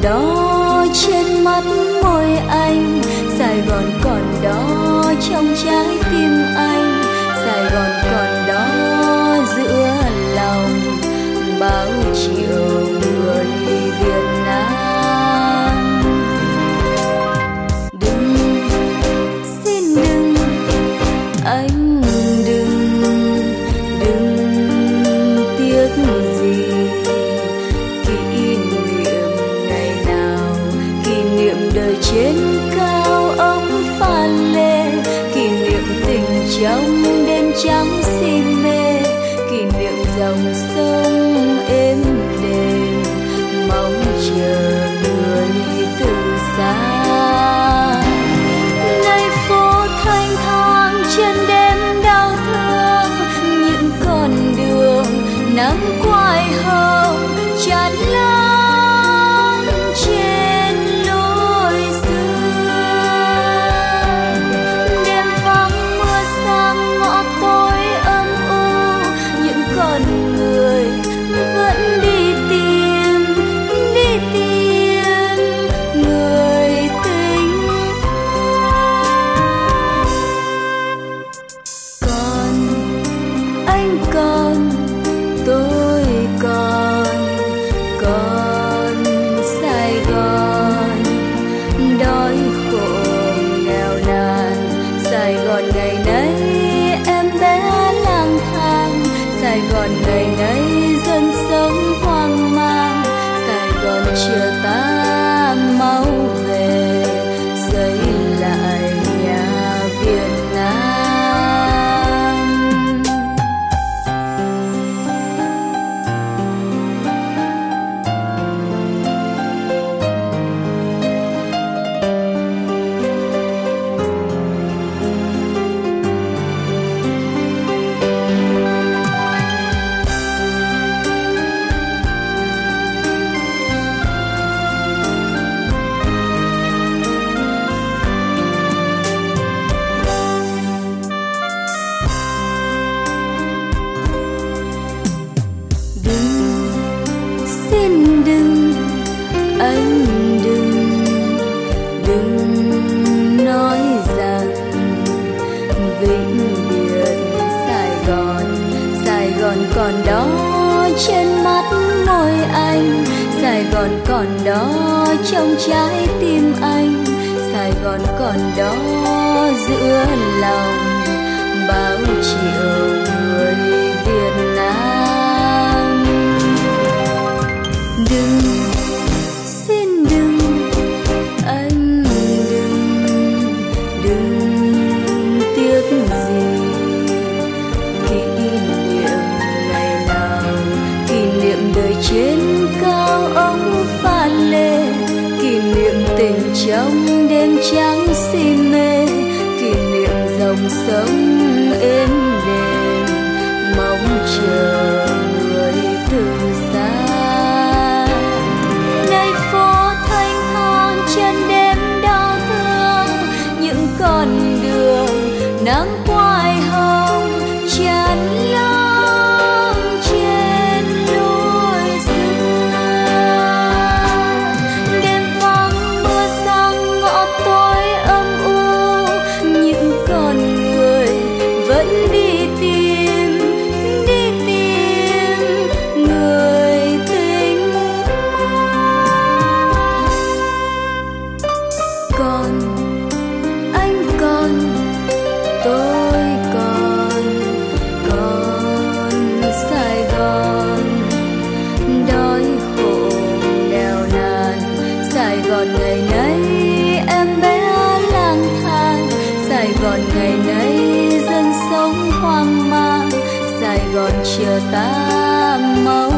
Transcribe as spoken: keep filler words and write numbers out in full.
đó trên mắt môi anh, Sài Gòn còn đó trong trái tim anh, Sài Gòn còn đó giữa lòng bao triệu người Việt Nam. Đừng, xin đừng, anh đừng, đừng tiếc gì kỷ niệm ngày nào, kỷ niệm đời trên cao ông pha lê, kỷ niệm tình trong đêm trắng si mê, kỷ niệm dòng sông êm đềm mong chờ người từ xa. Nay phố thanh thang trên đêm đau thương, những con đường nắng quai hồng tràn lan trên lối xưa. Đêm vắng mưa sang ngõ tối âm u, những con người vẫn đi tìm, đi tìm người tình yêu. Còn anh còn, tôi còn, còn Sài Gòn đói khổ nghèo nàn, Sài Gòn ngày nay em bé lang thang, Sài Gòn ngày nay dân sống hoang mang, Sài Gòn chờ ta mau về xây lại nhà Việt Nam. Xin đừng, anh đừng, đừng nói rằng vĩnh biệt Sài Gòn, Sài Gòn còn đó trên mắt môi anh, Sài Gòn còn đó trong trái tim anh, Sài Gòn còn đó giữa lòng bao triệu người Việt Nam. Đừng, xin đừng, anh đừng, đừng tiếc gì kỷ niệm ngày nào, kỷ niệm đời trên cao ông pha lê, kỷ niệm tình trong đêm trắng si mê, kỷ niệm dòng sông êm đềm mong chờ người từ xa. Nay phố thanh thang trên đêm đau thương, những con đường nắng quai hồng tràn lan trên lối xưa. Đêm vắng mưa sang ngõ tối âm u, những con người vẫn đi tìm, đi tìm người tình. Còn anh còn, tôi còn, còn Sài Gòn đói khổ nghèo nàn, Sài Gòn ngày nay em bé lang thang, Sài Gòn ngày nay dân sống hoang mang, Sài Gòn chờ ta mau